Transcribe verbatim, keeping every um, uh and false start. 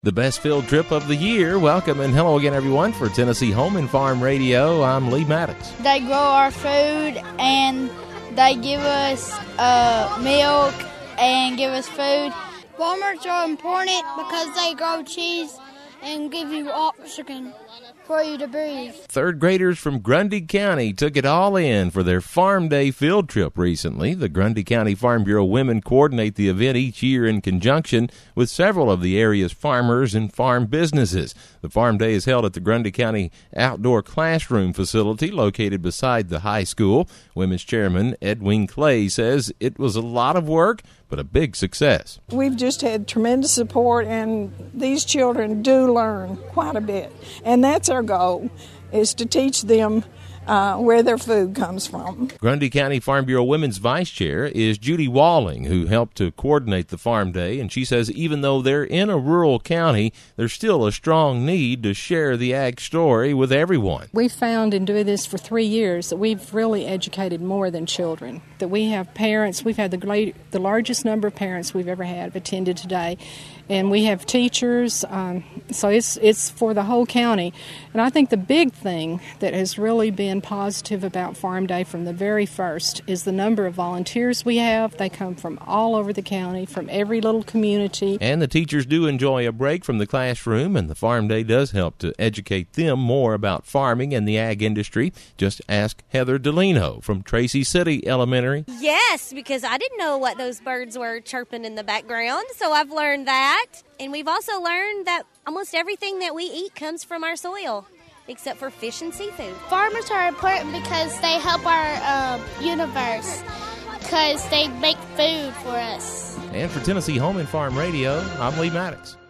The best field trip of the year. Welcome and hello again, everyone, for Tennessee Home and Farm Radio. I'm Lee Maddox. They grow our food and they give us uh, milk and give us food. Farmers are important because they grow cheese and give you oxygen for you to breathe. Third graders from Grundy County took it all in for their Farm Day field trip recently. The Grundy County Farm Bureau women coordinate the event each year in conjunction with several of the area's farmers and farm businesses. The Farm Day is held at the Grundy County Outdoor Classroom Facility located beside the high school. Women's Chairman Edwin Clay says it was a lot of work, but a big success. We've just had tremendous support, and these children do learn quite a bit. And that's our goal, is to teach them uh, where their food comes from. Grundy County Farm Bureau Women's Vice Chair is Judy Walling, who helped to coordinate the Farm Day, and she says even though they're in a rural county, there's still a strong need to share the ag story with everyone. We found in doing this for three years that we've really educated more than children, that we have parents, we've had the great, the largest number of parents we've ever had attended today, and we have teachers, um, so it's it's for the whole county. And I think the big thing that has really been positive about Farm Day from the very first is the number of volunteers we have. They come from all over the county, from every little community. And the teachers do enjoy a break from the classroom, and the Farm Day does help to educate them more about farming and the ag industry. Just ask Heather Delino from Tracy City Elementary. Yes, because I didn't know what those birds were chirping in the background, so I've learned that. And we've also learned that almost everything that we eat comes from our soil, except for fish and seafood. Farmers are important because they help our uh, universe, because they make food for us. And for Tennessee Home and Farm Radio, I'm Lee Maddox.